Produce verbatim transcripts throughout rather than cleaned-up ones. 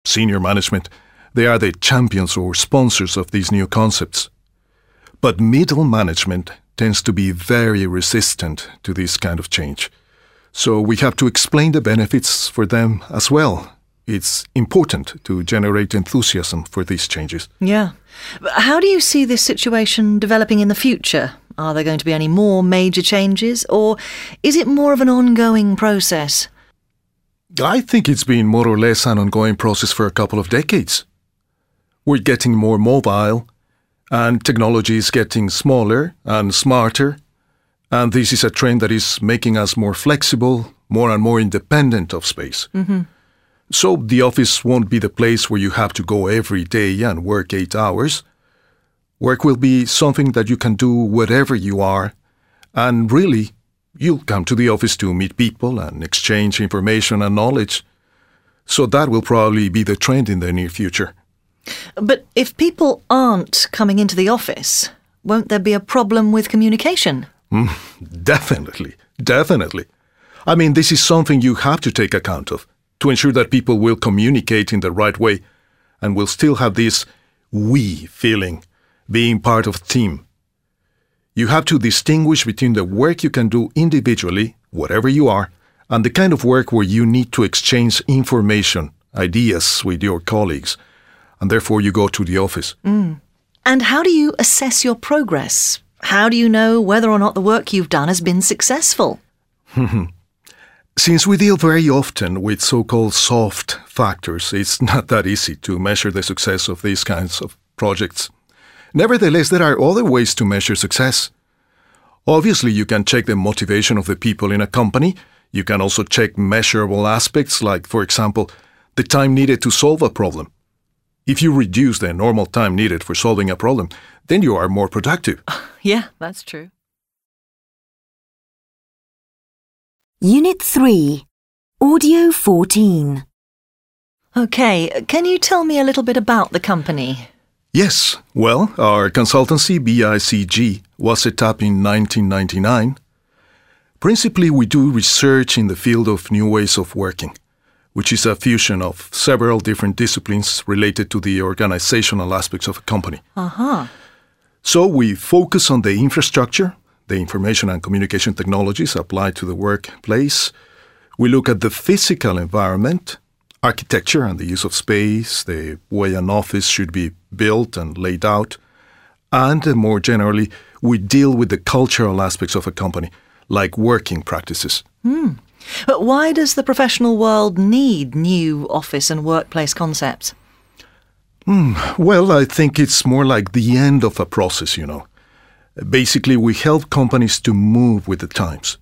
senior management, they are the champions or sponsors of these new concepts. But middle management tends to be very resistant to this kind of change. So we have to explain the benefits for them as well. It's important to generate enthusiasm for these changes. Yeah. But how do you see this situation developing in the future? Are there going to be any more major changes, or is it more of an ongoing process? I think it's been more or less an ongoing process for a couple of decades. We're getting more mobile, and technology is getting smaller and smarter, and this is a trend that is making us more flexible, more and more independent of space. Mm-hmm. So the office won't be the place where you have to go every day and work eight hours. Work will be something that you can do wherever you are, and really, you'll come to the office to meet people and exchange information and knowledge. So that will probably be the trend in the near future. But if people aren't coming into the office, won't there be a problem with communication? Mm, definitely, definitely. I mean, this is something you have to take account of to ensure that people will communicate in the right way and will still have this we feeling, being part of a team. You have to distinguish between the work you can do individually, whatever you are, and the kind of work where you need to exchange information, ideas with your colleagues, and therefore you go to the office. Mm. And how do you assess your progress? How do you know whether or not the work you've done has been successful? Since we deal very often with so-called soft factors, it's not that easy to measure the success of these kinds of projects. Nevertheless, there are other ways to measure success. Obviously, you can check the motivation of the people in a company. You can also check measurable aspects like, for example, the time needed to solve a problem. If you reduce the normal time needed for solving a problem, then you are more productive. Yeah, that's true. Unit three, Audio fourteen. OK, can you tell me a little bit about the company? Yes. Well, our consultancy, B I C G, was set up in nineteen ninety-nine. Principally, we do research in the field of new ways of working, which is a fusion of several different disciplines related to the organizational aspects of a company. Uh-huh. So we focus on the infrastructure, the information and communication technologies applied to the workplace. We look at the physical environment, architecture and the use of space, the way an office should be built and laid out. And uh, more generally, we deal with the cultural aspects of a company, like working practices. Hmm. But why does the professional world need new office and workplace concepts? Hmm. Well, I think it's more like the end of a process, you know. Basically, we help companies to move with the times.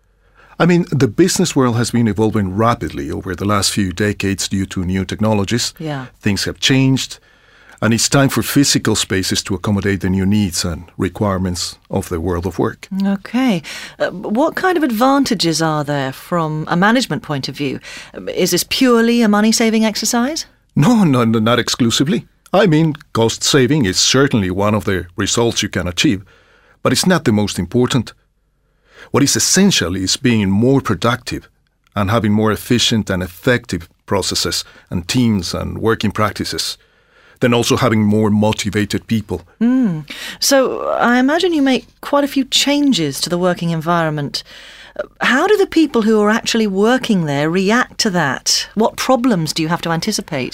I mean, the business world has been evolving rapidly over the last few decades due to new technologies. Yeah. Things have changed, and it's time for physical spaces to accommodate the new needs and requirements of the world of work. OK. Uh, what kind of advantages are there from a management point of view? Is this purely a money-saving exercise? No, no, no, not exclusively. I mean, cost saving is certainly one of the results you can achieve, but it's not the most important. What is essential is being more productive and having more efficient and effective processes and teams and working practices, then also having more motivated people. Mm. So I imagine you make quite a few changes to the working environment. How do the people who are actually working there react to that? What problems do you have to anticipate?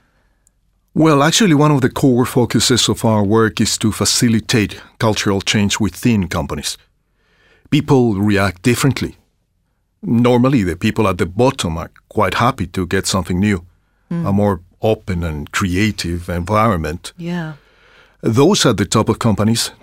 Well, actually, one of the core focuses of our work is to facilitate cultural change within companies. People react differently. Normally, the people at the bottom are quite happy to get something new, mm. a more open and creative environment. Yeah. Those at the top of companies